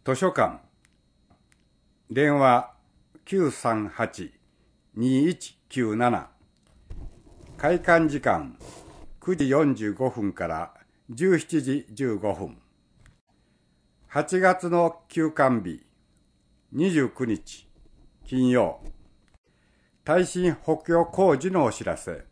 図書館電話 938-2197 開館時間9時45分から17時15分8月の休館日29日金曜耐震補強工事のお知らせ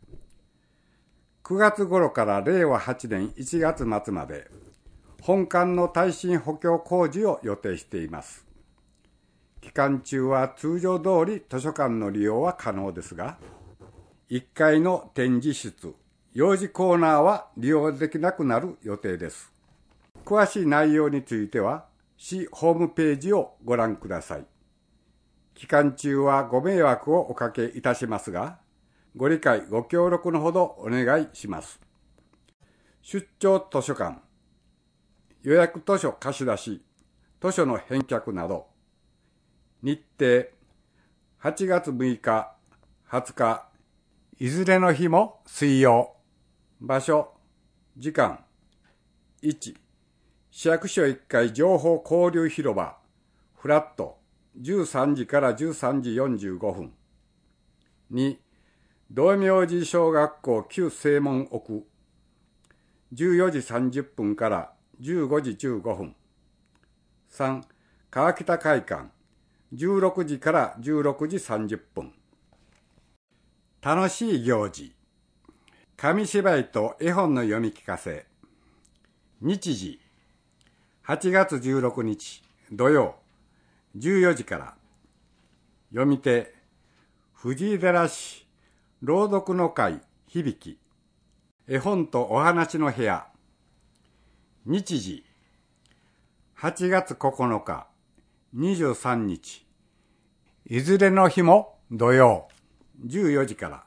9月頃から令和8年1月末まで本館の耐震補強工事を予定しています。期間中は通常通り図書館の利用は可能ですが、1階の展示室、幼児コーナーは利用できなくなる予定です。詳しい内容については、市ホームページをご覧ください。期間中はご迷惑をおかけいたしますが、ご理解ご協力のほどお願いします。出張図書館予約図書貸し出し、図書の返却など、日程、8月6日、20日、いずれの日も水曜、場所、時間、1、市役所1階情報交流広場、フラット、13時から13時45分、2、道明寺小学校旧正門奥、14時30分から15時15分。3. 川北会館、16時から16時30分。楽しい行事。紙芝居と絵本の読み聞かせ。日時、8月16日土曜、14時から。読み手、藤井寺市、朗読の会響き。絵本とお話の部屋。日時、8月9日、23日、いずれの日も土曜、14時から。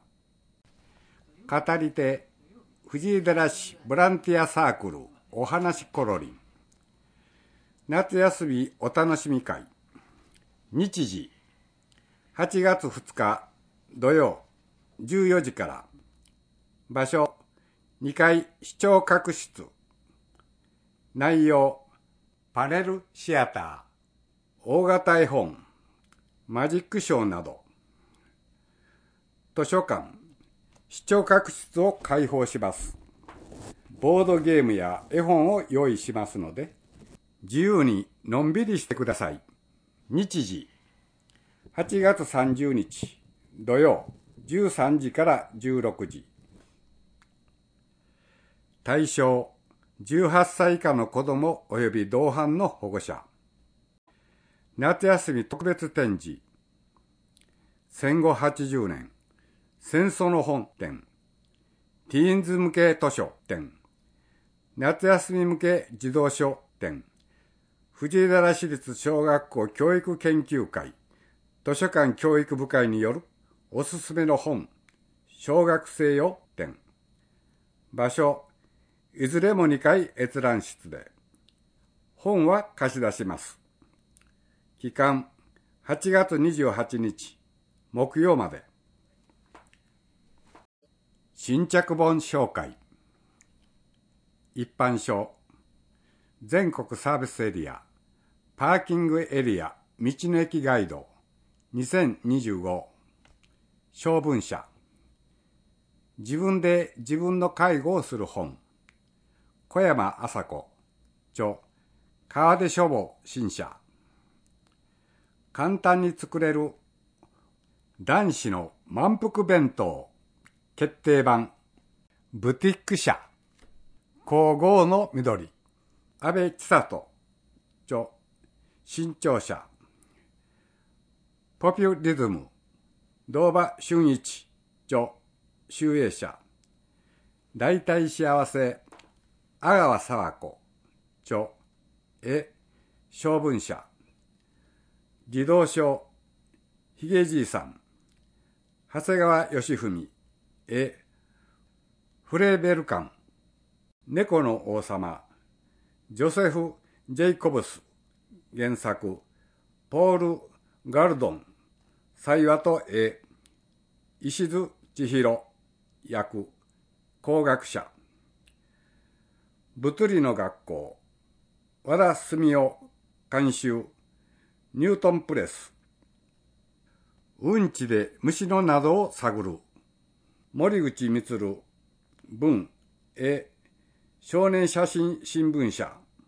語り手、藤井寺市ボランティアサークルおはなしコロリン。夏休みお楽しみ会。日時、8月2日、土曜、14時から。場所、2階視聴覚室。内容、パネルシアター、大型絵本、マジックショーなど。図書館、視聴覚室を開放します。ボードゲームや絵本を用意しますので、自由にのんびりしてください。日時、8月30日、土曜、13時から16時。対象、18歳以下の子ども及び同伴の保護者。夏休み特別展示。戦後80年、戦争の本展。ティーンズ向け図書展。夏休み向け児童書展。藤井寺市立小学校教育研究会、図書館教育部会によるおすすめの本、小学生用展。場所、いずれも2階閲覧室で。本は貸し出します。期間、8月28日、木曜まで。新着本紹介。一般書。全国サービスエリア、パーキングエリア、道の駅ガイド、2025。小文社。自分で自分の介護をする本。小山麻子、著、川出書房新社。簡単に作れる男子の満腹弁当決定版。ブティック社。皇后の緑。安倍千里、著、新潮社。ポピュリズム。堂場俊一、著、集英社。大体幸せ。阿川佐和子、著、小文社。児童書、ひげじいさん。長谷川義文、フレーベルカン。猫の王様。ジョセフ・ジェイコブス。原作。ポール・ガルドン。才和と石津千尋。役。工学者。物理の学校。和田澄夫監修ニュートンプレス。うんちで虫の謎を探る。森口充文絵少年写真新聞社。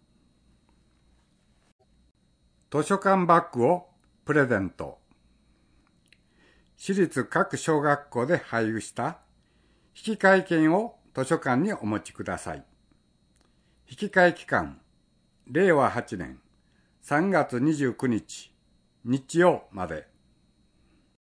図書館バッグをプレゼント。私立各小学校で配布した引換券を図書館にお持ちください。引換期間、令和8年3月29日日曜まで。